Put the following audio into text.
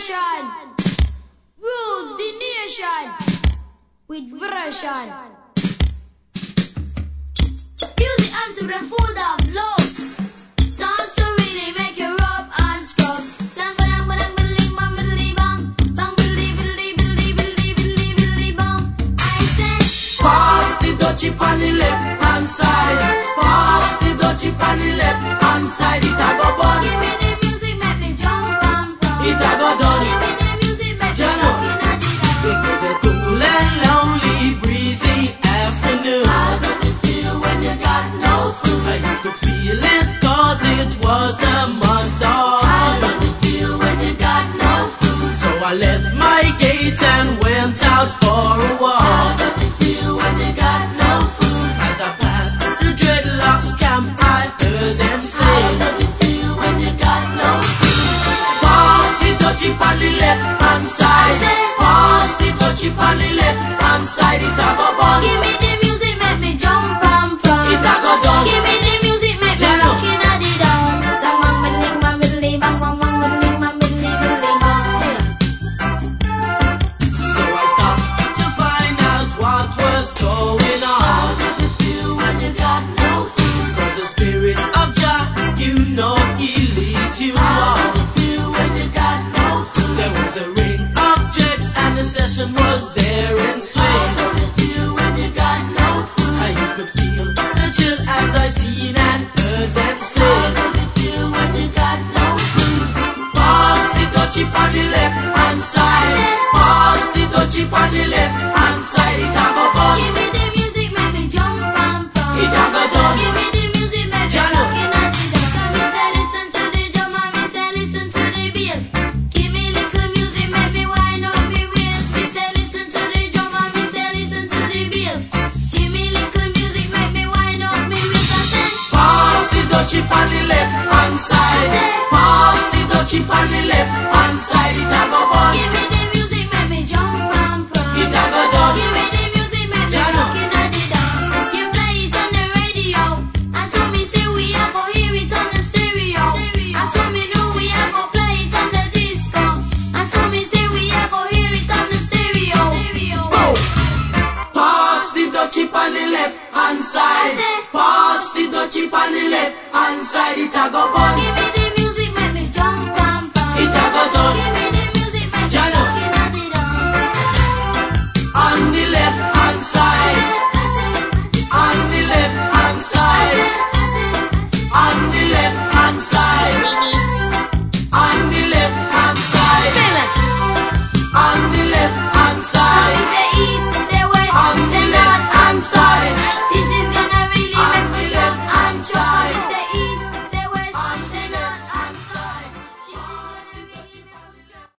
generation rules the nation with version. Music answer them full of love. Songs to really make you rub and scrub. Bang bang bang bang bang bang bang bang bang bang. I say, pass the dutchie on the left hand side. Pass the dutchie on the left hand side. It a go bun. give me the music, make me jump and pump. It a go done. Give me the music, make me Jano. walk in the dark. It was a cool and lonely, breezy afternoon. How does it feel when you got no food? You could feel it 'cause it was the month of How June. does it feel when you got no food? So I left my gate and went out for a How walk. does it feel when you got no food? As I passed the dreadlocks camp, I heard them How say, does it feel when you got no food? pass the dutchie on the left hand side. Pass the dutchie on the left hand side. It a go bun. Give me the music, make me jump and pump. It a go done. Give me the music, make me Jano. rock in the dark. Bang bang bang bang bang bang bang bang bang bang bang. So I stopped to find out what was going How on. does it feel when you got no food? 'Cause the spirit of Jah, you know he leads you How on. does it feel when you got no food? There was a ring of jets and the session was there in How swing. does it feel when you got no food? And you could feel the chill as I seen and heard them How say, does it feel when you got no food? pass the dutchie on the left hand side. Pass the dutchie on the left hand side. It a go bun. Give me the music, make me jump and pump. It a go done. Give me the music, make me Jano. rock in the dark. Me say listen to the drum and me say listen to the bass. Give me little music, make me wind up me waist. Me say listen to the drum and me say listen to the bass. Give me little music, make me wind up me waist. I say, pass the dutchie on the left hand side. Pass the dutchie on the left hand